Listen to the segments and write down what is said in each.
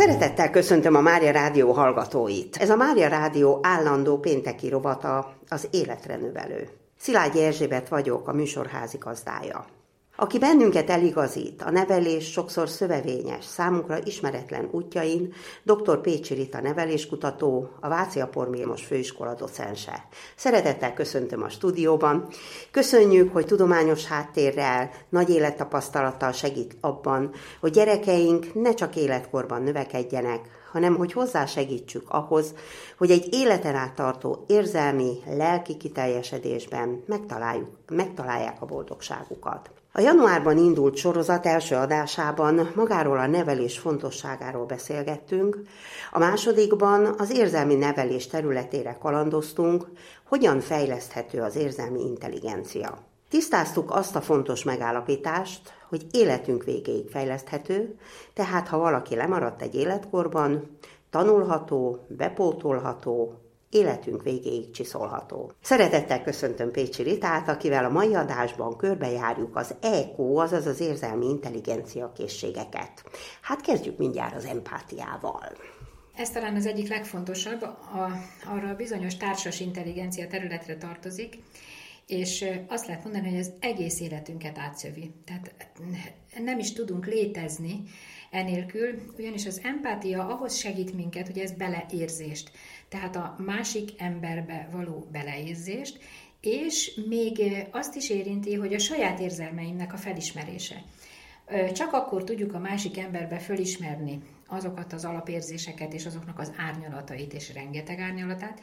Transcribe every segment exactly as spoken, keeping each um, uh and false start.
Szeretettel köszöntöm a Mária Rádió hallgatóit. Ez a Mária Rádió állandó pénteki rovata, az Életre Növelő. Szilágyi Erzsébet vagyok, a műsor házigazdája. Aki bennünket eligazít, a nevelés sokszor szövevényes, számunkra ismeretlen útjain, dr. Pécsi Rita neveléskutató, a Váci Apor Vilmos Főiskola docense. Szeretettel köszöntöm a stúdióban. Köszönjük, hogy tudományos háttérrel, nagy élettapasztalattal segít abban, hogy gyerekeink ne csak életkorban növekedjenek, hanem hogy hozzásegítsük ahhoz, hogy egy életen át tartó érzelmi, lelki kiteljesedésben megtaláljuk, megtalálják a boldogságukat. A januárban indult sorozat első adásában magáról a nevelés fontosságáról beszélgettünk, a másodikban az érzelmi nevelés területére kalandoztunk, hogyan fejleszthető az érzelmi intelligencia. Tisztáztuk azt a fontos megállapítást, hogy életünk végéig fejleszthető, tehát ha valaki lemaradt egy életkorban, tanulható, bepótolható, életünk végéig csiszolható. Szeretettel köszöntöm Pécsi Ritát, akivel a mai adásban körbejárjuk az é kú, azaz az érzelmi intelligencia készségeket. Hát kezdjük mindjárt az empátiával. Ez talán az egyik legfontosabb, a, arra a bizonyos társas intelligencia területre tartozik, és azt lehet mondani, hogy az egész életünket átszövi. Tehát nem is tudunk létezni enélkül, ugyanis az empátia ahhoz segít minket, hogy ez beleérzést, tehát a másik emberbe való beleérzést, és még azt is érinti, hogy a saját érzelmeimnek a felismerése. Csak akkor tudjuk a másik emberbe fölismerni azokat az alapérzéseket és azoknak az árnyalatait és rengeteg árnyalatát,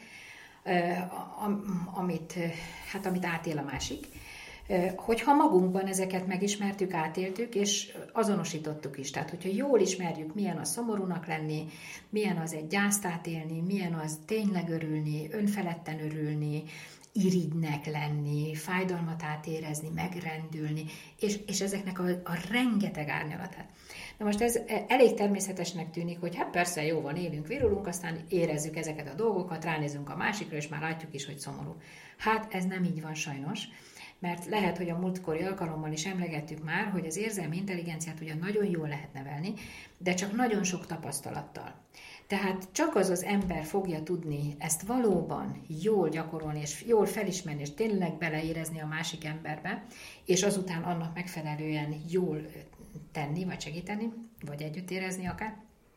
amit, hát amit átél a másik, hogyha magunkban ezeket megismertük, átéltük, és azonosítottuk is. Tehát, hogyha jól ismerjük, milyen az szomorúnak lenni, milyen az egy gyászt átélni, milyen az tényleg örülni, önfeledten örülni, irigynek lenni, fájdalmat átérezni, megrendülni, és, és ezeknek a, a rengeteg árnyalatát. Na most ez elég természetesnek tűnik, hogy hát persze jó van, élünk, virulunk, aztán érezzük ezeket a dolgokat, ránézünk a másikra, és már látjuk is, hogy szomorú. Hát ez nem így van sajnos, mert lehet, hogy a múltkori alkalommal is emlegettük már, hogy az érzelmi intelligenciát ugyan nagyon jól lehet nevelni, de csak nagyon sok tapasztalattal. Tehát csak az az ember fogja tudni ezt valóban jól gyakorolni, és jól felismerni, és tényleg beleérezni a másik emberbe, és azután annak megfelelően jól tenni, vagy segíteni, vagy együtt érezni akár.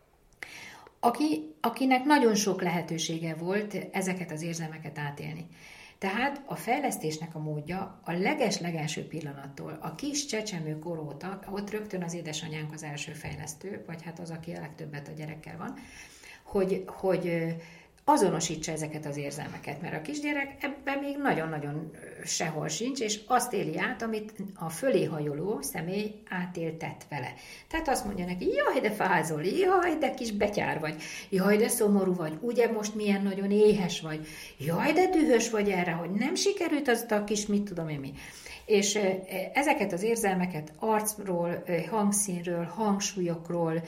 Aki, akinek nagyon sok lehetősége volt ezeket az érzelmeket átélni. Tehát a fejlesztésnek a módja a leges-legelső pillanattól, a kis csecsemőkor óta, ott rögtön az édesanyánk az első fejlesztő, vagy hát az, aki a legtöbbet a gyerekkel van, hogy, hogy azonosítsa ezeket az érzelmeket, mert a kisgyerek ebben még nagyon-nagyon sehol sincs, és azt éli át, amit a fölé hajoló személy átéltet vele. Tehát azt mondja neki, jaj, de fázol, jaj, de kis betyár vagy, jaj, de szomorú vagy, ugye most milyen nagyon éhes vagy, jaj, de dühös vagy erre, hogy nem sikerült az a kis, mit tudom én mi. És ezeket az érzelmeket arcról, hangszínről, hangsúlyokról,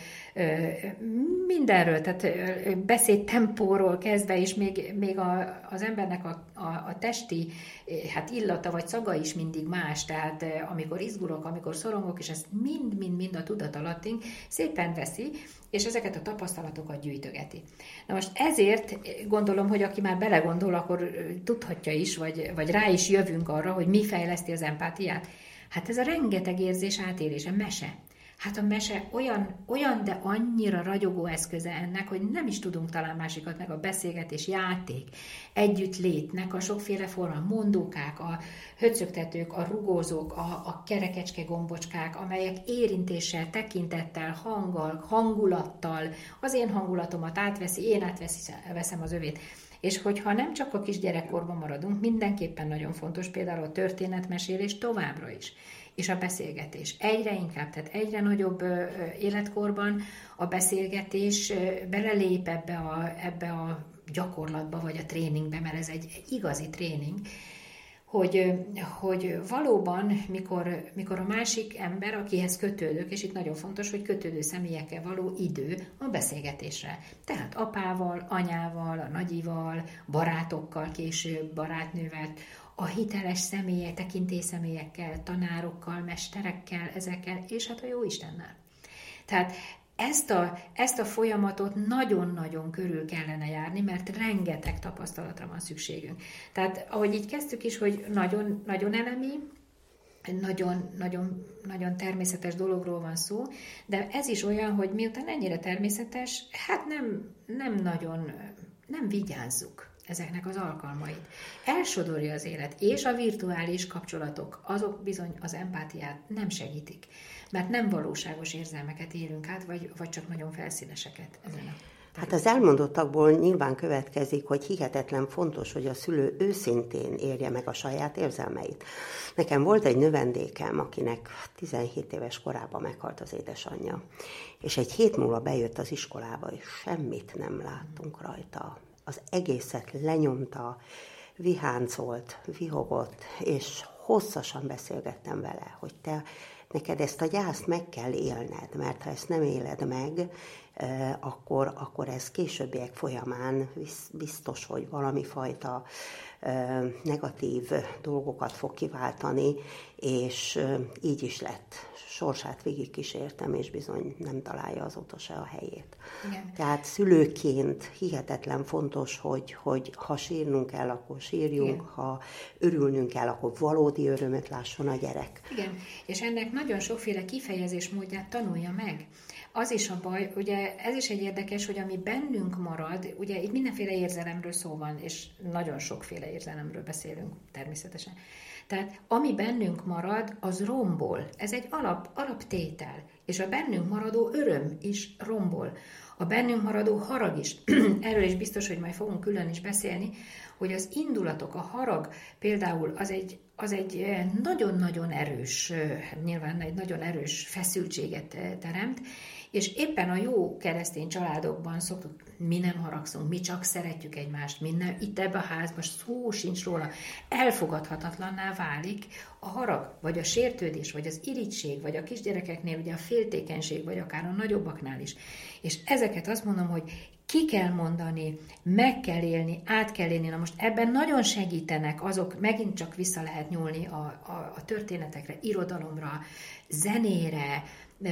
mindenről, tehát beszédtempóról kezdve, és még, még a, az embernek a, a, a testi hát illata vagy szaga is mindig más, tehát amikor izgulok, amikor szorongok, és ezt mind-mind-mind a tudatalattunk szépen veszi, és ezeket a tapasztalatokat gyűjtögeti. Na most ezért gondolom, hogy aki már belegondol, akkor tudhatja is, vagy, vagy rá is jövünk arra, hogy mi fejleszti az empátiát. Hát ez a rengeteg érzés átélése, mese. Hát a mese olyan, olyan, de annyira ragyogó eszköze ennek, hogy nem is tudunk talán másikat, meg a beszélgetés, játék, együttllétnek a sokféle forma, mondókák, a höcögtetők, a rugózók, a, a kerekecske gombocskák, amelyek érintéssel, tekintettel, hanggal, hangulattal, az én hangulatomat átveszi, én átveszem az övét. És hogyha nem csak a kisgyerekkorban maradunk, mindenképpen nagyon fontos például a történetmesélés továbbra is. És a beszélgetés. Egyre inkább, tehát egyre nagyobb életkorban a beszélgetés belelép ebbe a, ebbe a gyakorlatba, vagy a tréningbe, mert ez egy igazi tréning, hogy, hogy valóban, mikor, mikor a másik ember, akihez kötődök, és itt nagyon fontos, hogy kötődő személyekkel való idő a beszélgetésre. Tehát apával, anyával, a nagyival, barátokkal később, barátnővel, a hiteles személyek, tekintélyszemélyekkel, tanárokkal, mesterekkel, ezekkel, és hát a Jóistennel. Tehát ezt a, ezt a folyamatot nagyon-nagyon körül kellene járni, mert rengeteg tapasztalatra van szükségünk. Tehát ahogy így kezdtük is, hogy nagyon, nagyon elemi, Nagyon, nagyon, nagyon természetes dologról van szó, de ez is olyan, hogy miután ennyire természetes, hát nem, nem nagyon, nem vigyázzuk ezeknek az alkalmait. Elsodorja az élet, és a virtuális kapcsolatok, azok bizony az empátiát nem segítik, mert nem valóságos érzelmeket élünk át, vagy, vagy csak nagyon felszíneseket ezen a Hát az elmondottakból nyilván következik, hogy hihetetlen fontos, hogy a szülő őszintén érje meg a saját érzelmeit. Nekem volt egy növendékem, akinek tizenhét éves korában meghalt az édesanyja, és egy hét múlva bejött az iskolába, és semmit nem láttunk rajta. Az egészet lenyomta, viháncolt, vihogott, és hosszasan beszélgettem vele, hogy te neked ezt a gyászt meg kell élned, mert ha ezt nem éled meg, akkor, akkor ez későbbiek folyamán biztos, hogy valami fajta negatív dolgokat fog kiváltani, és így is lett. Sorsát végig kísértem, és bizony nem találja azóta se a helyét. Igen. Tehát szülőként hihetetlen fontos, hogy, hogy ha sírnunk kell, akkor sírjunk, igen. Ha örülnünk kell, akkor valódi örömöt lásson a gyerek. Igen, és ennek nagyon sokféle kifejezés módját tanulja meg. Az is a baj, ugye ez is egy érdekes, hogy ami bennünk marad, ugye itt mindenféle érzelemről szó van, és nagyon sokféle érzelemről beszélünk természetesen. Tehát ami bennünk marad, az rombol. Ez egy alap, alaptétel. És a bennünk maradó öröm is rombol. A bennünk maradó harag is. Erről is biztos, hogy majd fogunk külön is beszélni, hogy az indulatok, a harag például az egy, az egy nagyon-nagyon erős, nyilván egy nagyon erős feszültséget teremt, és éppen a jó keresztény családokban szoktuk, mi nem haragszunk, mi csak szeretjük egymást, mi nem, itt ebben a házban szó sincs róla, elfogadhatatlanná válik a harag, vagy a sértődés, vagy az irigység, vagy a kisgyerekeknél ugye a féltékenység, vagy akár a nagyobbaknál is. És ezeket azt mondom, hogy ki kell mondani, meg kell élni, át kell élni. Na most ebben nagyon segítenek azok, megint csak vissza lehet nyúlni a, a, a történetekre, irodalomra, zenére,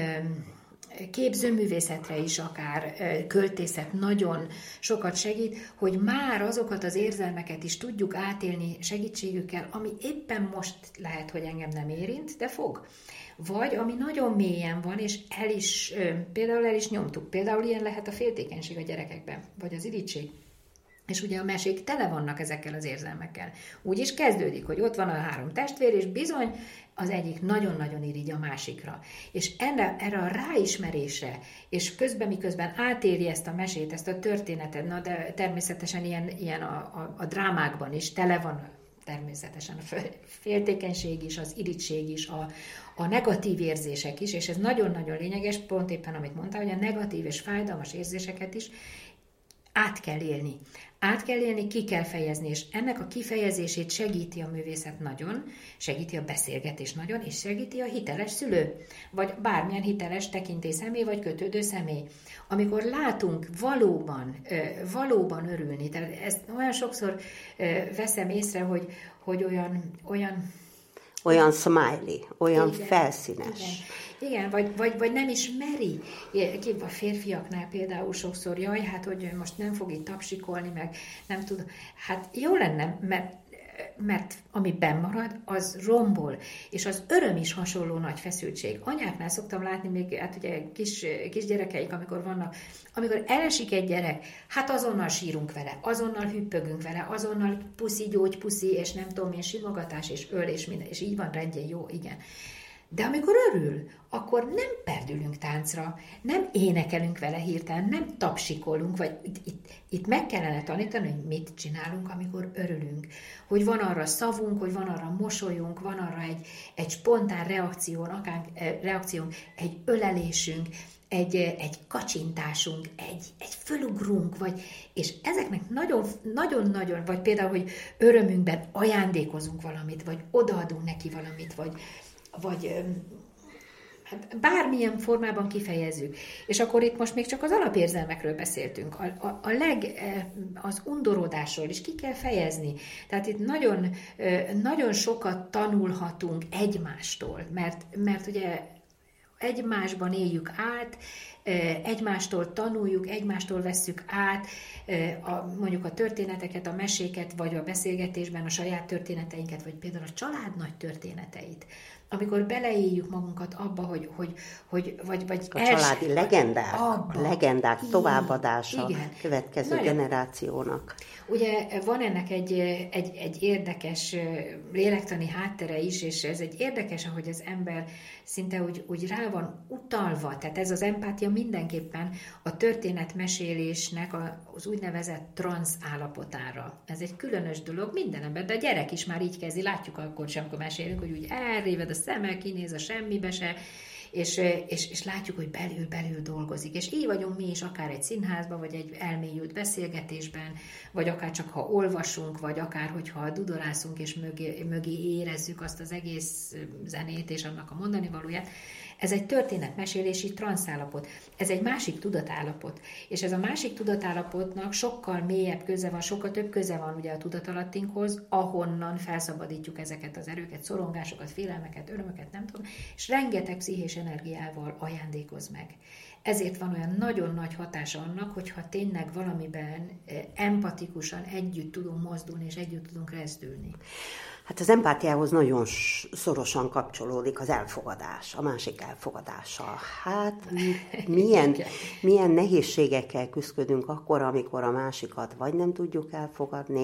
képzőművészetre is akár, költészet nagyon sokat segít, hogy már azokat az érzelmeket is tudjuk átélni segítségükkel, ami éppen most lehet, hogy engem nem érint, de fog. Vagy ami nagyon mélyen van, és el is, például el is nyomtuk. Például ilyen lehet a féltékenység a gyerekekben, vagy az irigység. És ugye a mesék tele vannak ezekkel az érzelmekkel. Úgy is kezdődik, hogy ott van a három testvér, és bizony az egyik nagyon-nagyon irigy a másikra. És erre, erre a ráismerésre, és közben miközben átéli ezt a mesét, ezt a történetet, na de természetesen ilyen, ilyen a, a, a drámákban is tele van természetesen a féltékenység is, az irigység is, a, a negatív érzések is, és ez nagyon-nagyon lényeges, pont éppen amit mondtál, hogy a negatív és fájdalmas érzéseket is át kell élni. Át kell élni, ki kell fejezni, és ennek a kifejezését segíti a művészet nagyon, segíti a beszélgetés nagyon, és segíti a hiteles szülő, vagy bármilyen hiteles tekintély személy, vagy kötődő személy. Amikor látunk valóban, valóban örülni, tehát ezt olyan sokszor veszem észre, hogy, hogy olyan, olyan Olyan smiley, olyan igen, felszínes. Igen, igen vagy, vagy, vagy nem is meri. A férfiaknál például sokszor, jaj, hát hogy most nem fog itt tapsikolni, meg nem tud. Hát jó lenne, mert, mert ami benn marad, az rombol. És az öröm is hasonló nagy feszültség. Anyáknál szoktam látni még, hát ugye kis, kisgyerekeik, amikor vannak, amikor elesik egy gyerek, hát azonnal sírunk vele, azonnal hüppögünk vele, azonnal puszi, gyógy, puszi, és nem tudom én, simogatás, és öl, és minden, és így van rendjén, jó, igen. De amikor örül, akkor nem perdülünk táncra, nem énekelünk vele hirtelen, nem tapsikolunk, vagy itt, itt, itt meg kellene tanítani, hogy mit csinálunk, amikor örülünk. Hogy van arra szavunk, hogy van arra mosolyunk, van arra egy, egy spontán reakció, akár reakciónk, egy ölelésünk, egy, egy kacsintásunk, egy, egy fölugrunk, vagy, és ezeknek nagyon-nagyon, vagy például, hogy örömünkben ajándékozunk valamit, vagy odaadunk neki valamit, vagy, vagy hát bármilyen formában kifejezzük. És akkor itt most még csak az alapérzelmekről beszéltünk. A, a, a leg, az undorodásról is ki kell fejezni. Tehát itt nagyon, nagyon sokat tanulhatunk egymástól, mert, mert ugye egymásban éljük át, egymástól tanuljuk, egymástól vesszük át a, mondjuk a történeteket, a meséket, vagy a beszélgetésben a saját történeteinket, vagy például a család nagy történeteit. Amikor beleéljük magunkat abba, hogy, hogy, hogy vagy, vagy a els... családi legendák, abba, a legendák továbbadása igen, következő nagyon generációnak. Ugye van ennek egy, egy, egy érdekes lélektani háttere is, és ez egy érdekes, ahogy az ember szinte úgy, úgy rá van utalva, tehát ez az empátia mindenképpen a történetmesélésnek az úgynevezett transz állapotára. Ez egy különös dolog minden ember, de a gyerek is már így kezdi, látjuk akkor sem, amikor mesélünk, hogy úgy elréved a szeme, kinéz a semmibe se, és, és, és látjuk, hogy belül-belül dolgozik. És így vagyunk mi is, akár egy színházban, vagy egy elmélyült beszélgetésben, vagy akár csak ha olvasunk, vagy akár hogyha dudorászunk, és mögé, mögé érezzük azt az egész zenét, és annak a mondani valóját. Ez egy történetmesélési transzállapot. Ez egy másik tudatállapot. És ez a másik tudatállapotnak sokkal mélyebb köze van, sokkal több köze van ugye a tudatalattinkhoz, ahonnan felszabadítjuk ezeket az erőket, szorongásokat, félelmeket, örömöket, nem tudom, és rengeteg pszichés energiával ajándékoz meg. Ezért van olyan nagyon nagy hatása annak, hogyha tényleg valamiben empatikusan együtt tudunk mozdulni, és együtt tudunk rezdülni. Hát az empátiához nagyon szorosan kapcsolódik az elfogadás, a másik elfogadása. Hát milyen, milyen nehézségekkel küzdködünk akkor, amikor a másikat vagy nem tudjuk elfogadni,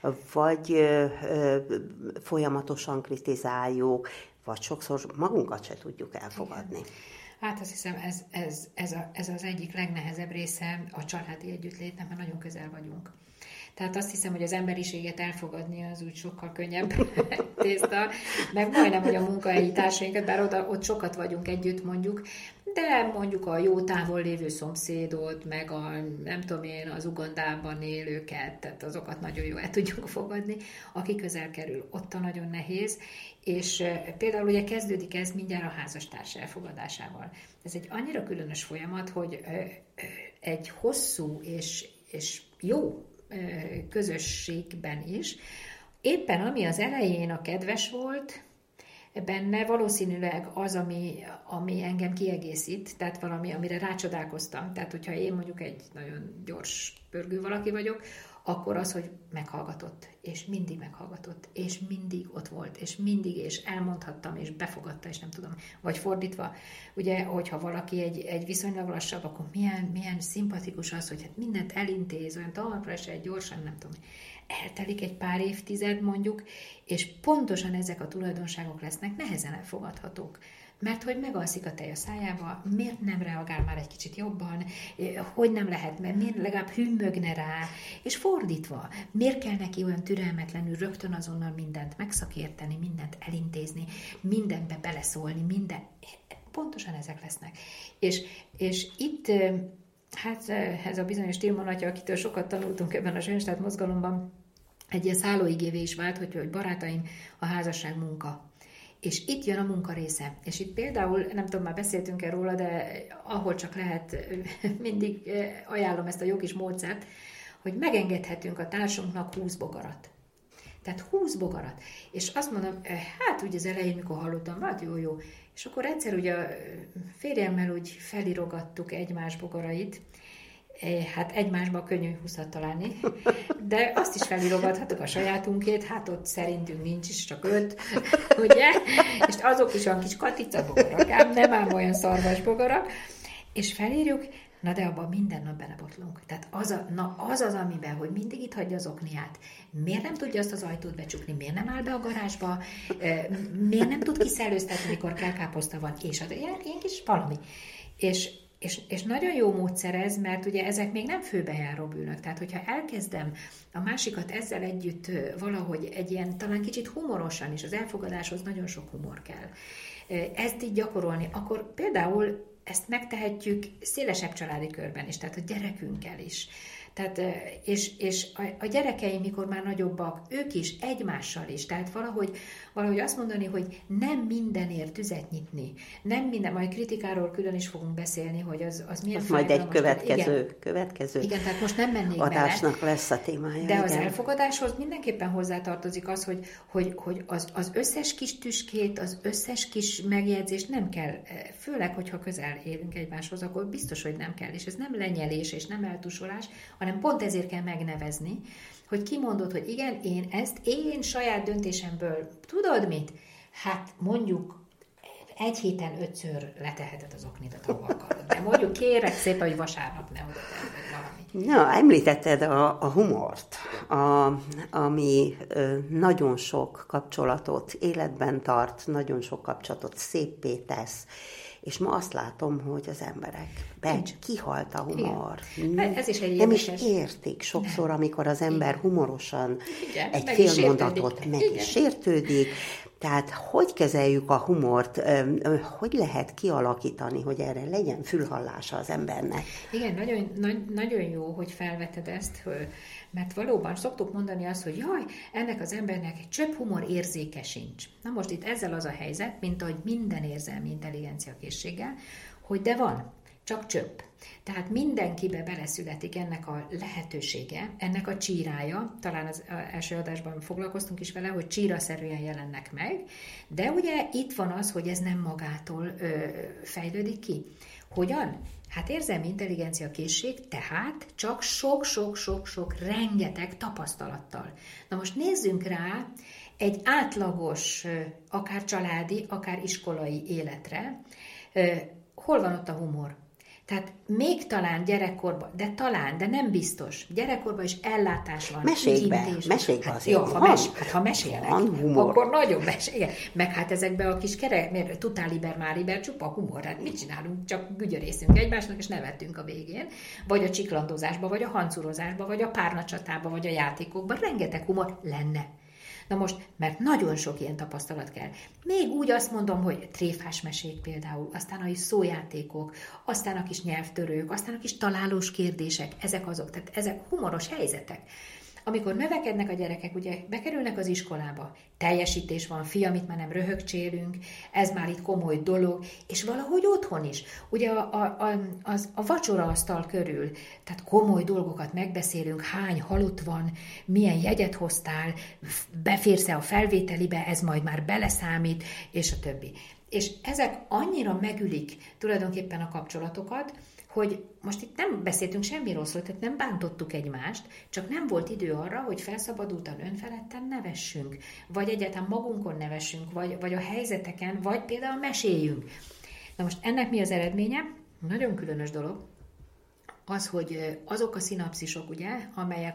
vagy ö, ö, folyamatosan kritizáljuk, vagy sokszor magunkat se tudjuk elfogadni. Igen. Hát azt hiszem, ez, ez, ez, a, ez az egyik legnehezebb része a családi együttlétnek, mert nagyon közel vagyunk. Tehát azt hiszem, hogy az emberiséget elfogadni az úgy sokkal könnyebb tészta, meg majdnem, hogy a munkahelyi társainkat, bár oda, ott sokat vagyunk együtt mondjuk, de mondjuk a jó távol lévő szomszédot, meg a nem tudom én, az Ugandában élőket, tehát azokat nagyon jó el tudjuk fogadni, aki közel kerül, ott a nagyon nehéz, és például ugye kezdődik ez mindjárt a házastárs elfogadásával. Ez egy annyira különös folyamat, hogy egy hosszú és, és jó közösségben is. Éppen ami az elején a kedves volt, benne valószínűleg az, ami, ami engem kiegészít, tehát valami, amire rácsodálkoztam. Tehát, hogyha én mondjuk egy nagyon gyors pörgő valaki vagyok, akkor az, hogy meghallgatott, és mindig meghallgatott, és mindig ott volt, és mindig, és elmondhattam, és befogadta, és nem tudom, vagy fordítva. Ugye, hogyha valaki egy, egy viszonylag lassabb, akkor milyen, milyen szimpatikus az, hogy hát mindent elintéz, olyan talpra se gyorsan, nem tudom. Eltelik egy pár évtized mondjuk, és pontosan ezek a tulajdonságok lesznek nehezen elfogadhatók. Mert hogy megalszik a tej a szájába, miért nem reagál már egy kicsit jobban, hogy nem lehet, mert miért legalább hümmögne rá, és fordítva, miért kell neki olyan türelmetlenül rögtön azonnal mindent megszakérteni, mindent elintézni, mindenbe beleszólni, minden, pontosan ezek lesznek. És, és itt, hát ez a bizonyos Tilman atya, akitől sokat tanultunk ebben a Schönstatt mozgalomban, egy ilyen szállóigévé is vált, hogy, hogy barátaim, a házasság munka. És itt jön a munka része. És itt például, nem tudom, már beszéltünk-e róla, de ahol csak lehet, mindig ajánlom ezt a jó kis módszert, hogy megengedhetünk a társunknak húsz bogarat. Tehát húsz bogarat. És azt mondom, hát úgy az elején, mikor hallottam, hát jó, jó. És akkor egyszer ugye a férjemmel úgy felirogattuk egymás bogarait, hát egymásban könnyű húszat találni, de azt is felirogathatok a sajátunkét, hát ott szerintünk nincs is, csak öt, ugye? És azok is olyan kis katica bogarak, ám nem ám olyan szarvas bogarak, és felírjuk, na de abban minden nap belebotlunk. Tehát az, a, na az az, amiben, hogy mindig itt hagyja az okniát, miért nem tudja azt az ajtót becsukni, miért nem áll be a garázsba, miért nem tud kiszellőztetni, mikor kelkáposzta van, és az ilyen, ilyen kis valami. És És, és nagyon jó módszer ez, mert ugye ezek még nem főbejáró bűnök. Tehát, hogyha elkezdem a másikat ezzel együtt valahogy egy ilyen, talán kicsit humorosan is, az elfogadáshoz nagyon sok humor kell, ezt így gyakorolni, akkor például ezt megtehetjük szélesebb családi körben is, tehát a gyerekünkkel is. Tehát, és, és a, a gyerekeim, mikor már nagyobbak, ők is, egymással is. Tehát valahogy, valahogy azt mondani, hogy nem mindenért tüzet nyitni. Nem minden, majd kritikáról külön is fogunk beszélni, hogy az, az milyen az majd egy következő, igen, következő igen, tehát most nem mennék adásnak bele, lesz a témája. De igen. Az elfogadáshoz mindenképpen hozzátartozik az, hogy, hogy, hogy az, az összes kis tüskét, az összes kis megjegyzést nem kell, főleg, hogyha közel élünk egymáshoz, akkor biztos, hogy nem kell. És ez nem lenyelés és nem eltusolás, hanem pont ezért kell megnevezni, hogy kimondod, hogy igen, én ezt én saját döntésemből, tudod mit? Hát mondjuk egy héten ötször leteheted az oknit a tavakkal. De mondjuk kérek szépen, hogy vasárnap ne oda valami. Na, említetted a, a humort, a, ami ö, nagyon sok kapcsolatot életben tart, nagyon sok kapcsolatot széppé tesz, és ma azt látom, hogy az emberekben kihalt a humor. Igen. Ez is egy nem is értik sokszor, nem. amikor az ember Igen. humorosan Igen, egy fél mondatot meg Igen. is sértődik. Tehát hogy kezeljük a humort, hogy lehet kialakítani, hogy erre legyen fülhallása az embernek? Igen, nagyon, nagyon jó, hogy felveted ezt, mert valóban szoktuk mondani azt, hogy jaj, ennek az embernek egy csöpp humor érzéke sincs. Na most itt ezzel az a helyzet, mint ahogy minden érzelmi intelligencia készséggel, hogy de van, csak csöpp. Tehát mindenkibe beleszületik ennek a lehetősége, ennek a csírája, talán az első adásban foglalkoztunk is vele, hogy csíraszerűen jelennek meg, de ugye itt van az, hogy ez nem magától ö, fejlődik ki. Hogyan? Hát érzelmi intelligencia készség, tehát csak sok-sok-sok-sok rengeteg tapasztalattal. Na most nézzünk rá egy átlagos, akár családi, akár iskolai életre. Hol van ott a humor? Tehát még talán gyerekkorban, de talán, de nem biztos, gyerekkorban is ellátás van. Mesékbe, mesékbe azért hát, jó, ha, mes, hát, ha mesélnek, akkor nagyon mesélnek. Meg hát ezekbe a kis kerek, tutáliber, máriber, csupa humor, hát mit csinálunk? Csak gügyörészünk egymásnak, és nevettünk a végén. Vagy a csiklandozásba, vagy a hancurozásba, vagy a párnacsatába, vagy a játékokban. Rengeteg humor lenne. Na most, mert nagyon sok ilyen tapasztalat kell. Még úgy azt mondom, hogy tréfás mesék például, aztán a kis szójátékok, aztán a kis nyelvtörők, aztán a kis találós kérdések, ezek azok, tehát ezek humoros helyzetek. Amikor növekednek a gyerekek, ugye bekerülnek az iskolába, teljesítés van, fiam, itt már nem röhögcsélünk, ez már itt komoly dolog, és valahogy otthon is. Ugye a, a, a, az, a vacsoraasztal körül, tehát komoly dolgokat megbeszélünk, hány halott van, milyen jegyet hoztál, beférsz-e a felvételibe, ez majd már beleszámít, és a többi. És ezek annyira megülik tulajdonképpen a kapcsolatokat, hogy most itt nem beszéltünk semmi rosszról, tehát nem bántottuk egymást, csak nem volt idő arra, hogy felszabadultan, önfeledten nevessünk, vagy egyáltalán magunkon nevessünk, vagy, vagy a helyzeteken, vagy például meséljünk. Na most ennek mi az eredménye? Nagyon különös dolog. Az, hogy azok a szinapszisok, ugye, amelyek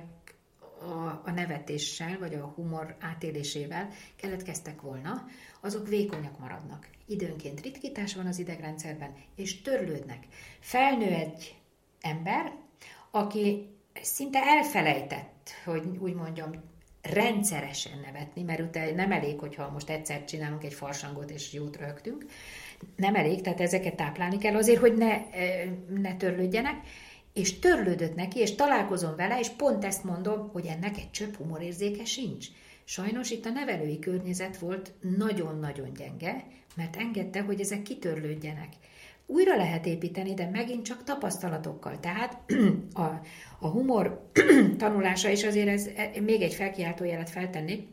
a, a nevetéssel, vagy a humor átélésével keletkeztek volna, azok vékonyak maradnak. Időnként ritkítás van az idegrendszerben, és törlődnek. Felnő egy ember, aki szinte elfelejtett, hogy úgy mondjam, rendszeresen nevetni, mert utána nem elég, hogyha most egyszer csinálunk egy farsangot, és jót rögtünk. Nem elég, tehát ezeket táplálni kell azért, hogy ne, ne törlődjenek, és törlődött neki, és találkozom vele, és pont ezt mondom, hogy ennek egy csöpp humorérzéke sincs. Sajnos itt a nevelői környezet volt nagyon-nagyon gyenge, mert engedte, hogy ezek kitörlődjenek. Újra lehet építeni, de megint csak tapasztalatokkal. Tehát a, a humor tanulása, és azért ez, még egy felkiáltójelet feltennék,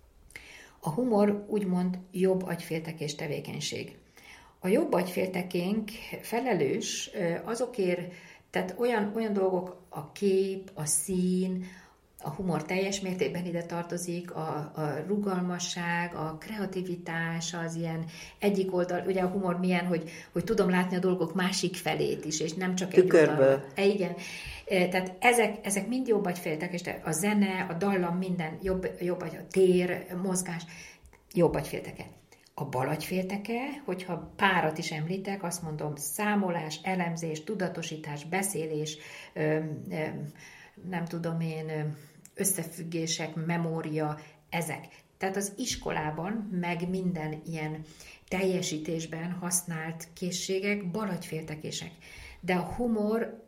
a humor úgymond jobb agyféltekés tevékenység. A jobb agyféltekénk felelős azokért, tehát olyan, olyan dolgok, a kép, a szín, a humor teljes mértékben ide tartozik, a, a rugalmasság, a kreativitás, az ilyen egyik oldal, ugye a humor milyen, hogy, hogy tudom látni a dolgok másik felét is, és nem csak egy oldalon. E, igen. E, tehát ezek, ezek mind jobb agyféltek, és a zene, a dallam, minden jobb, jobb agy, a tér, mozgás, jobb agyfélteke. A bal agyfélteke, hogyha párat is említek, azt mondom, számolás, elemzés, tudatosítás, beszélés, ö, ö, nem tudom én, összefüggések, memória, ezek. Tehát az iskolában, meg minden ilyen teljesítésben használt készségek bal agyféltekések. De a humor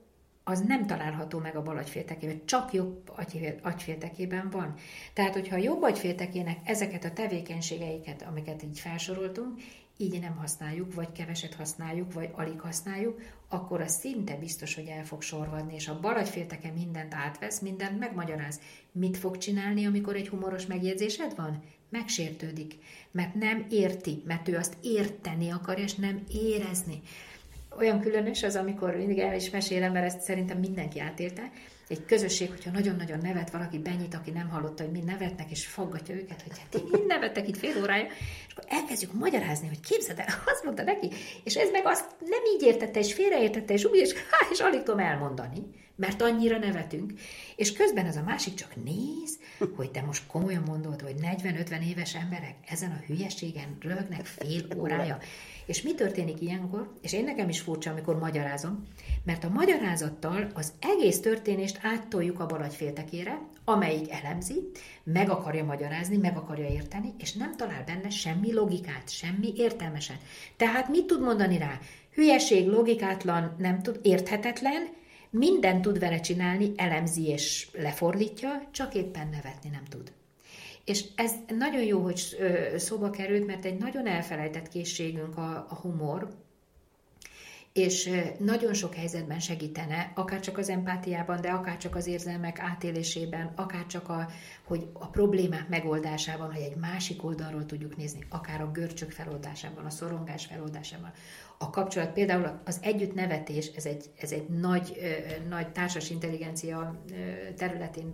az nem található meg a bal agyféltekében, csak jobb agyféltekében van. Tehát, hogyha a jobb agyféltekének ezeket a tevékenységeiket, amiket így felsoroltunk, így nem használjuk, vagy keveset használjuk, vagy alig használjuk, akkor az szinte biztos, hogy el fog sorvadni, és a bal agyfélteke mindent átvesz, mindent megmagyaráz. Mit fog csinálni, amikor egy humoros megjegyzésed van? Megsértődik, mert nem érti, mert ő azt érteni akarja, és nem érezni. Olyan különös az, amikor mindig el is mesélem, mert ezt szerintem mindenki átélte. Egy közösség, hogyha nagyon-nagyon nevet valaki, benyit, aki nem hallotta, hogy mi nevetnek, és faggatja őket, hogy hát én nevettek itt fél órája, és akkor elkezdjük magyarázni, hogy képzeld el, azt mondta neki, és ez meg azt nem így értette, és félreértette, és úgy, és, há, és alig tudom elmondani, mert annyira nevetünk. És közben az a másik csak néz, hogy te most komolyan mondod, hogy negyven-ötven éves emberek ezen a hülyeségen röhögnek fél órája. És mi történik ilyenkor? És én nekem is furcsa, amikor magyarázom, mert a magyarázattal az egész történést áttoljuk a bal agyféltekére, amelyik elemzi, meg akarja magyarázni, meg akarja érteni, és nem talál benne semmi logikát, semmi értelmeset. Tehát mit tud mondani rá? Hülyeség, logikátlan, nem tud, érthetetlen, mindent tud vele csinálni, elemzi és lefordítja, csak éppen nevetni nem tud. És ez nagyon jó, hogy szóba került, mert egy nagyon elfelejtett készségünk a, a humor, és nagyon sok helyzetben segítene, akár csak az empátiában, de akár csak az érzelmek átélésében, akár csak a, hogy a problémák megoldásában, hogy egy másik oldalról tudjuk nézni, akár a görcsök feloldásában, a szorongás feloldásában. A kapcsolat, például az együttnevetés, ez egy, ez egy nagy, nagy társas intelligencia területén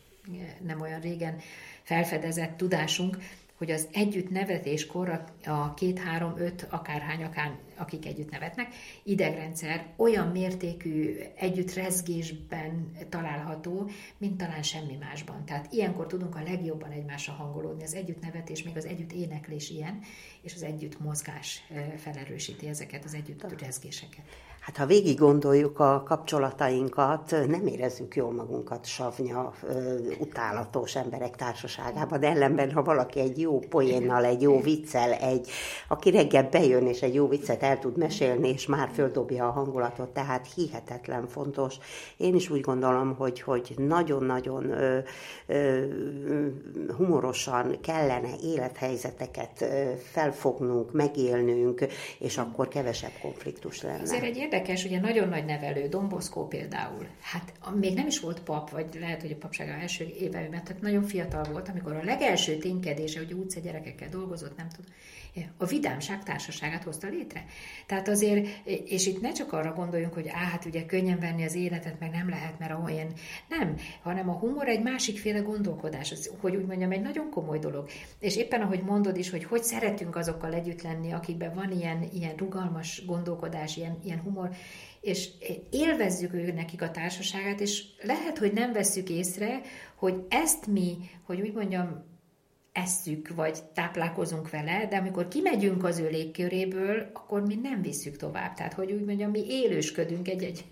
nem olyan régen felfedezett tudásunk, hogy az együtt nevetéskor a két, három, öt, akárhány, akár, akik együtt nevetnek, idegrendszer olyan mértékű együtt rezgésben található, mint talán semmi másban. Tehát ilyenkor tudunk a legjobban egymással hangolódni. Az együtt nevetés, még az együtt éneklés ilyen, és az együtt mozgás felerősíti ezeket az együtt rezgéseket. Hát ha végig gondoljuk a kapcsolatainkat, nem érezzük jól magunkat savnya, utálatos emberek társaságában, de ellenben, ha valaki egy jó poénnal, egy jó viccel, egy, aki reggel bejön és egy jó viccet el tud mesélni, és már földobja a hangulatot, tehát hihetetlen fontos. Én is úgy gondolom, hogy, hogy nagyon-nagyon ö, ö, humorosan kellene élethelyzeteket felfognunk, megélnünk, és akkor kevesebb konfliktus lenne. Azért egy érdekes, ugye nagyon nagy nevelő, Don Bosco például, hát még nem is volt pap, vagy lehet, hogy a papsága első éve, mert tehát nagyon fiatal volt, amikor a legelső ténykedése, hogy utca gyerekekkel dolgozott, nem tudom, a Vidámság társaságát hozta létre. Tehát azért, és itt ne csak arra gondoljunk, hogy á, hát ugye könnyen venni az életet, meg nem lehet, mert olyan, nem, hanem a humor egy másikféle gondolkodás, az, hogy úgy mondjam, egy nagyon komoly dolog. És éppen ahogy mondod is, hogy hogy szeretünk azokkal együtt lenni, akikben van ilyen, ilyen rugalmas gondolkodás, ilyen, ilyen humor, és élvezzük ő nekik a társaságát, és lehet, hogy nem vesszük észre, hogy ezt mi, hogy úgy mondjam, esszük, vagy táplálkozunk vele, de amikor kimegyünk az ő légköréből, akkor mi nem visszük tovább. Tehát, hogy úgy mondjam, mi élősködünk egy-egy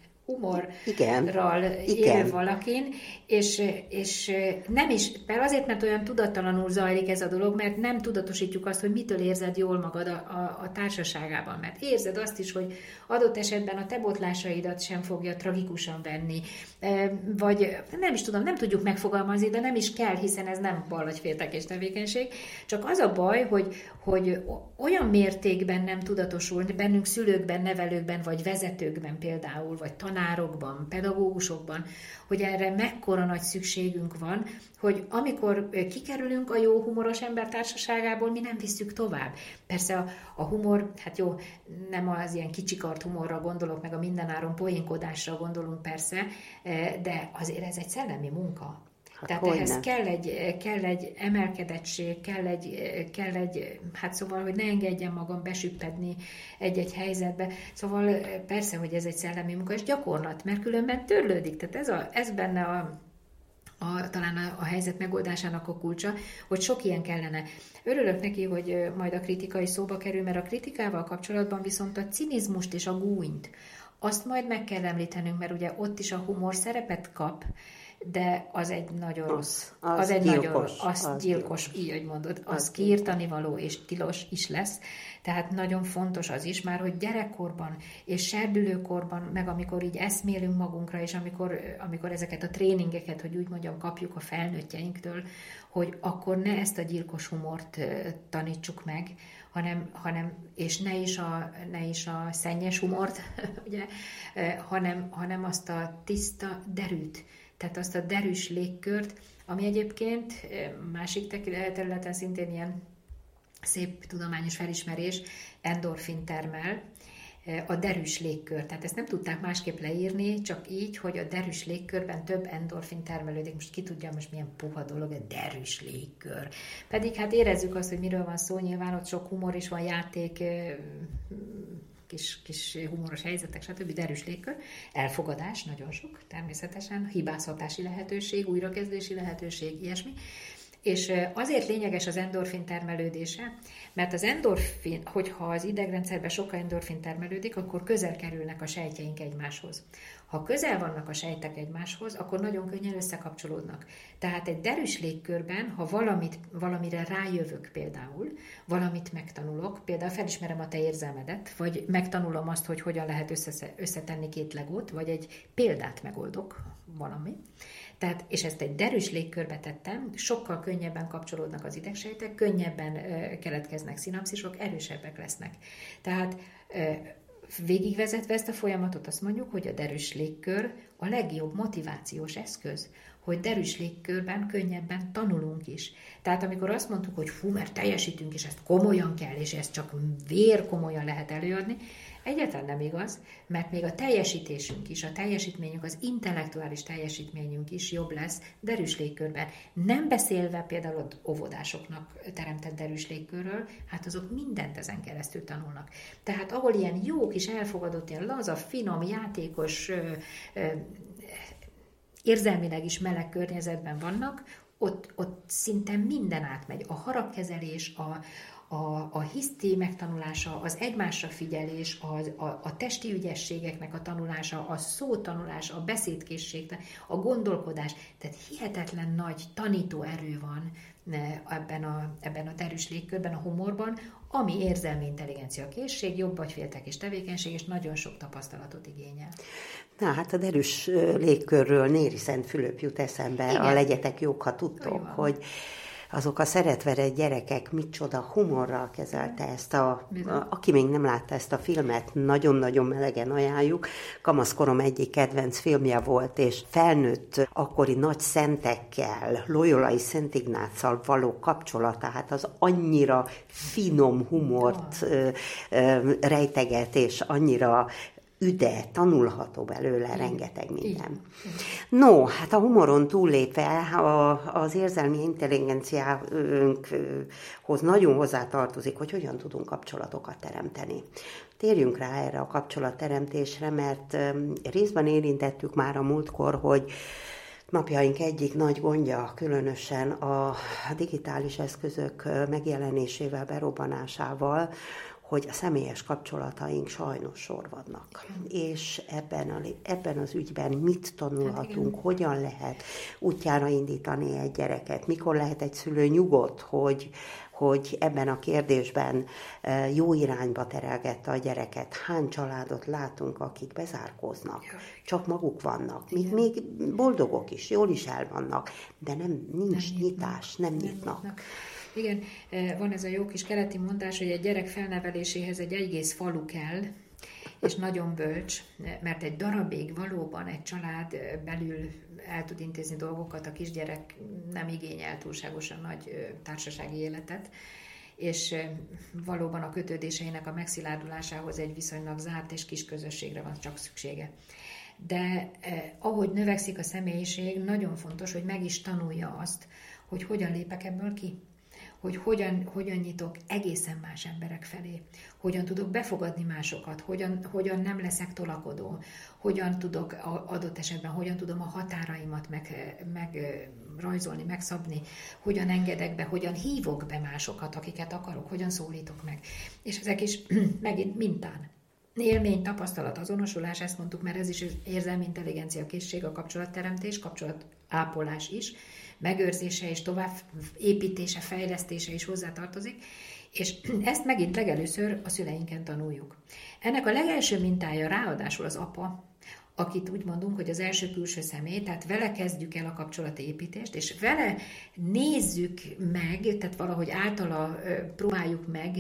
humorral élő valakin, és, és nem is, mert azért, mert olyan tudattalanul zajlik ez a dolog, mert nem tudatosítjuk azt, hogy mitől érzed jól magad a, a, a társaságában, mert érzed azt is, hogy adott esetben a te botlásaidat sem fogja tragikusan venni, vagy nem is tudom, nem tudjuk megfogalmazni, de nem is kell, hiszen ez nem bal vagy féltekés tevékenység, csak az a baj, hogy, hogy olyan mértékben nem tudatosul, bennünk szülőkben, nevelőkben, vagy vezetőkben például, vagy tanárokban, pedagógusokban, hogy erre mekkora nagy szükségünk van, hogy amikor kikerülünk a jó humoros ember társaságából, mi nem visszük tovább. Persze a, a humor, hát jó, nem az ilyen kicsikart humorra gondolok, meg a mindenáron poénkodásra gondolunk persze, de azért ez egy szellemi munka. Hát Tehát ehhez kell egy, kell egy emelkedettség, kell egy, kell egy, hát szóval, hogy ne engedjem magam besüppedni egy-egy helyzetbe. Szóval persze, hogy ez egy szellemi munka, és gyakorlat, mert különben törlődik. Tehát ez, a, ez benne a, a, talán a, a helyzet megoldásának a kulcsa, hogy sok ilyen kellene. Örülök neki, hogy majd a kritika is szóba kerül, mert a kritikával kapcsolatban viszont a cinizmust és a gúnyt, azt majd meg kell említenünk, mert ugye ott is a humor szerepet kap, de az egy nagyon rossz. Az, az, az egy gyilkos, nagyon rossz. Az, az gyilkos, gyilkos, így, hogy mondod. Az, az kiirtani való és tilos is lesz. Tehát nagyon fontos az is már, hogy gyerekkorban és serdülőkorban, meg amikor így eszmélünk magunkra, és amikor, amikor ezeket a tréningeket, hogy úgy mondjam, kapjuk a felnőttjeinktől, hogy akkor ne ezt a gyilkos humort tanítsuk meg, hanem, hanem és ne is a, ne is a szennyes humort, ugye, hanem, hanem azt a tiszta derűt, tehát azt a derűs légkört, ami egyébként másik területen szintén ilyen szép tudományos felismerés, endorfin termel, a derűs légkör. Tehát ezt nem tudták másképp leírni, csak így, hogy a derűs légkörben több endorfin termelődik. Most ki tudja, most milyen puha dolog, a derűs légkör. Pedig hát érezzük azt, hogy miről van szó, nyilván ott sok humor is van, játék, kis, kis humoros helyzetek, stb. Derűs légkör. Elfogadás, nagyon sok, természetesen. Hibázhatási lehetőség, újrakezdési lehetőség, ilyesmi. És azért lényeges az endorfin termelődése, mert az endorfin, hogyha az idegrendszerben sokkal endorfin termelődik, akkor közel kerülnek a sejtjeink egymáshoz. Ha közel vannak a sejtek egymáshoz, akkor nagyon könnyen összekapcsolódnak. Tehát egy derűs légkörben, ha valamit, valamire rájövök például, valamit megtanulok, például felismerem a te érzelmedet, vagy megtanulom azt, hogy hogyan lehet összetenni két legót, vagy egy példát megoldok valami. Tehát, és ezt egy derűs légkörbe tettem, sokkal könnyebben kapcsolódnak az idegsejtek, könnyebben ö, keletkeznek szinapszisok, erősebbek lesznek. Tehát ö, végigvezetve ezt a folyamatot azt mondjuk, hogy a derűs légkör a legjobb motivációs eszköz, hogy derűs légkörben könnyebben tanulunk is. Tehát amikor azt mondtuk, hogy fú, mert teljesítünk, és ezt komolyan kell, és ezt csak vér komolyan lehet előadni, egyáltalán nem igaz, mert még a teljesítésünk is, a teljesítményünk, az intellektuális teljesítményünk is jobb lesz derűs légkörben. Nem beszélve például az óvodásoknak teremtett derűs légkörről, hát azok mindent ezen keresztül tanulnak. Tehát ahol ilyen jó kis elfogadott, ilyen laza, finom, játékos, ö, ö, érzelmileg is meleg környezetben vannak, ott, ott szinte minden átmegy. A haragkezelés, a A, a hiszti megtanulása, az egymásra figyelés, a, a, a testi ügyességeknek a tanulása, a szótanulás, a beszédkészség, a gondolkodás, tehát hihetetlen nagy tanító erő van ebben a, ebben a derűs légkörben, a humorban, ami érzelmi intelligencia készség, jobb vagy féltekés tevékenység, és nagyon sok tapasztalatot igényel. Na hát a derűs légkörről Néri Szent Fülöp jut eszembe, igen. A legyetek jók, ha tudtok, hogy azok a szeretverett gyerekek micsoda humorral kezelte ezt a, a... Aki még nem látta ezt a filmet, nagyon-nagyon melegen ajánljuk. Kamaszkorom egyik kedvenc filmje volt, és felnőtt akkori nagy szentekkel, Loyolai Szent Ignáccal való kapcsolata, hát az annyira finom humort ö, ö, rejteget, és annyira üde, tanulható belőle igen, rengeteg minden. Igen. No, hát a humoron túllépve az érzelmi intelligenciához nagyon hozzátartozik, hogy hogyan tudunk kapcsolatokat teremteni. Térjünk rá erre a kapcsolatteremtésre, mert részben érintettük már a múltkor, hogy napjaink egyik nagy gondja, különösen a digitális eszközök megjelenésével, berobbanásával, hogy a személyes kapcsolataink sajnos sorvadnak. És ebben, a, ebben az ügyben mit tanulhatunk, hát hogyan lehet útjára indítani egy gyereket, mikor lehet egy szülő nyugodt, hogy, hogy ebben a kérdésben jó irányba terelgette a gyereket. Hány családot látunk, akik bezárkóznak, csak maguk vannak, még, még boldogok is, jól is el vannak, de nem, nincs nem nyitás, nem, nem nyitnak. nyitnak. Igen, van ez a jó kis keleti mondás, hogy egy gyerek felneveléséhez egy egész falu kell, és nagyon bölcs, mert egy darabig valóban egy család belül el tud intézni dolgokat, a kisgyerek nem igényel túlságosan nagy társasági életet, és valóban a kötődéseinek a megszilárdulásához egy viszonylag zárt és kis közösségre van csak szüksége. De eh, ahogy növekszik a személyiség, nagyon fontos, hogy meg is tanulja azt, hogy hogyan lépek ebből ki. Hogy hogyan, hogyan nyitok egészen más emberek felé, hogyan tudok befogadni másokat, hogyan, hogyan nem leszek tolakodó, hogyan tudok adott esetben, hogyan tudom a határaimat meg, meg rajzolni, megszabni, hogyan engedek be, hogyan hívok be másokat, akiket akarok, hogyan szólítok meg. És ezek is megint mintán. élmény, tapasztalat, azonosulás, ezt mondtuk, mert ez is érzelmi intelligencia készség, a kapcsolatteremtés, kapcsolatápolás is, megőrzése és tovább építése, fejlesztése is hozzátartozik, és ezt megint legelőször a szüleinken tanuljuk. Ennek a legelső mintája ráadásul az apa, akit úgy mondunk, hogy az első külső személy, tehát vele kezdjük el a kapcsolati építést, és vele nézzük meg, tehát valahogy általa próbáljuk meg,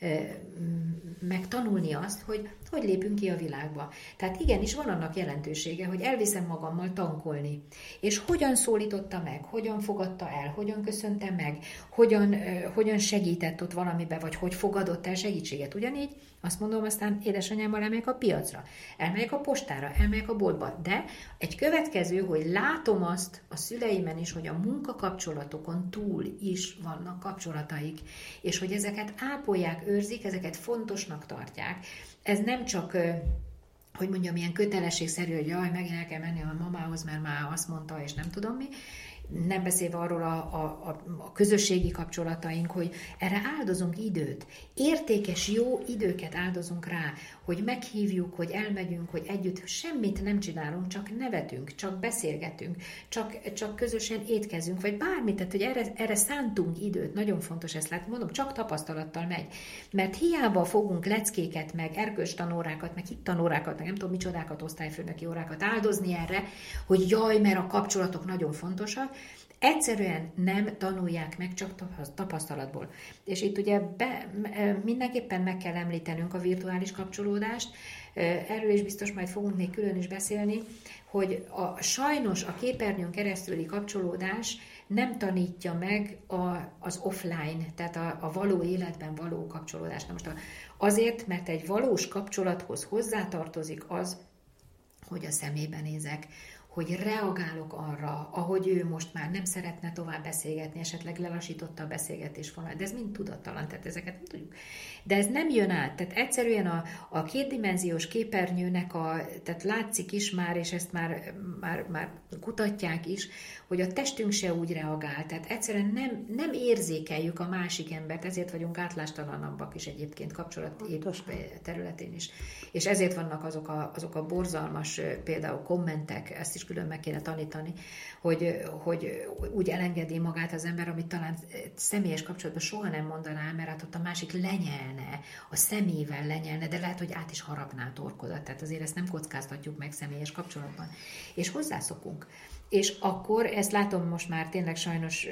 meg tanulni azt, hogy hogy lépünk ki a világba. Tehát igenis van annak jelentősége, hogy elviszem magammal tankolni. És hogyan szólította meg, hogyan fogadta el, hogyan köszönte meg, hogyan, hogyan segített ott valamibe, vagy hogy fogadott el segítséget. Ugyanígy azt mondom, aztán édesanyámmal elmegyek a piacra, elmegyek a postára, elmegyek a boltba. De egy következő, hogy látom azt a szüleimen is, hogy a munkakapcsolatokon túl is vannak kapcsolataik, és hogy ezeket ápolják, őrzik, ezeket fontosnak tartják. Ez nem csak, hogy mondjam, ilyen kötelességszerű, hogy jaj, megint el kell menni a mamához, mert már azt mondta, és nem tudom mi, nem beszélve arról a, a, a közösségi kapcsolataink, hogy erre áldozunk időt. Értékes, jó időket áldozunk rá, hogy meghívjuk, hogy elmegyünk, hogy együtt semmit nem csinálunk, csak nevetünk, csak beszélgetünk, csak, csak közösen étkezünk, vagy bármit, tehát hogy erre, erre szántunk időt. Nagyon fontos ezt látni, mondom, csak tapasztalattal megy. Mert hiába fogunk leckéket, meg erkölcstanórákat, meg hittanórákat, meg nem tudom micsodákat, osztályfőnöki órákat áldozni erre, hogy jaj, mert a kapcsolatok nagyon fontosak, egyszerűen nem tanulják meg, csak tapasztalatból. És itt ugye be, mindenképpen meg kell említenünk a virtuális kapcsolódást, erről is biztos majd fogunk még külön is beszélni, hogy a, sajnos a képernyőn keresztüli kapcsolódás nem tanítja meg a, az offline, tehát a, a való életben való kapcsolódást. Na most a, azért, mert egy valós kapcsolathoz hozzátartozik az, hogy a szemébe nézek, hogy reagálok arra, ahogy ő most már nem szeretne tovább beszélgetni, esetleg lelassította a beszélgetés vonalat, de ez mind tudattalan, tehát ezeket nem tudjuk. De ez nem jön át, tehát egyszerűen a, a kétdimenziós képernyőnek, a, tehát látszik is már, és ezt már, már, már kutatják is, hogy a testünk se úgy reagál, tehát egyszerűen nem, nem érzékeljük a másik embert, ezért vagyunk átlástalanabbak is egyébként kapcsolat területén is. És ezért vannak azok a, azok a borzalmas például kommentek, ezt is külön meg kéne tanítani, hogy, hogy úgy elengedi magát az ember, amit talán személyes kapcsolatban soha nem mondaná, mert hát ott a másik lenyelne, a szemével lenyelne, de lehet, hogy át is harapná a torkodat. Tehát azért ezt nem kockáztatjuk meg személyes kapcsolatban. És hozzászokunk. És akkor, ezt látom most már tényleg sajnos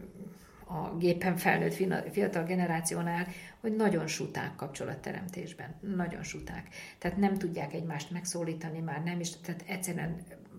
a gépen felnőtt fiatal generációnál, hogy nagyon suták kapcsolatteremtésben. Nagyon suták. Tehát nem tudják egymást megszólítani, már nem is, tehát egyszerűen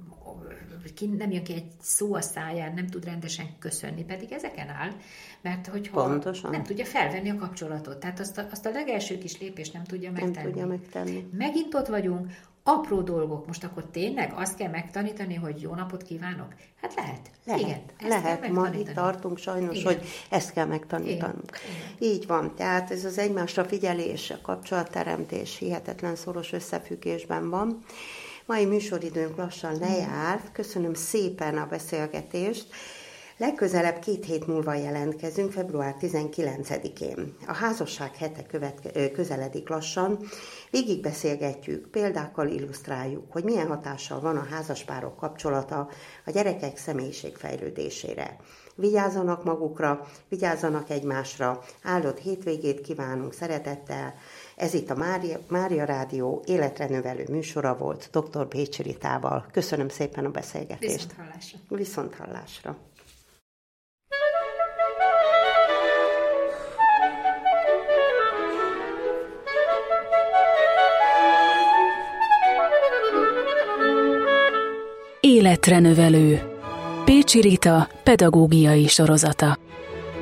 nem jön ki egy szó a száján, nem tud rendesen köszönni, pedig ezeken áll, mert hogyha Pontosan. nem tudja felvenni a kapcsolatot, tehát azt a, azt a legelső kis lépést nem tudja megtenni. Nem tudja megtenni. Megint ott vagyunk, apró dolgok. Most akkor tényleg azt kell megtanítani, hogy jó napot kívánok? Hát lehet. Lehet. Igen, lehet. Ma itt tartunk sajnos, Igen. hogy ezt kell megtanítanunk. Igen. Így van. Tehát ez az egymásra figyelés, a kapcsolatteremtés hihetetlen szoros összefüggésben van. Mai műsoridőnk lassan lejár. Köszönöm szépen a beszélgetést. Legközelebb két hét múlva jelentkezünk, február tizenkilencedikén. A házasság hete követke, közeledik lassan. Végig beszélgetjük, példákkal illusztráljuk, hogy milyen hatással van a házaspárok kapcsolata a gyerekek személyiségfejlődésére. Vigyázzanak magukra, vigyázzanak egymásra. Áldott hétvégét kívánunk szeretettel. Ez itt a Mária, Mária Rádió életre növelő műsora volt doktor Bécsi Ritával. Köszönöm szépen a beszélgetést. Viszonthallásra. Viszonthallásra. Életre növelő. Bécsi Rita pedagógiai sorozata.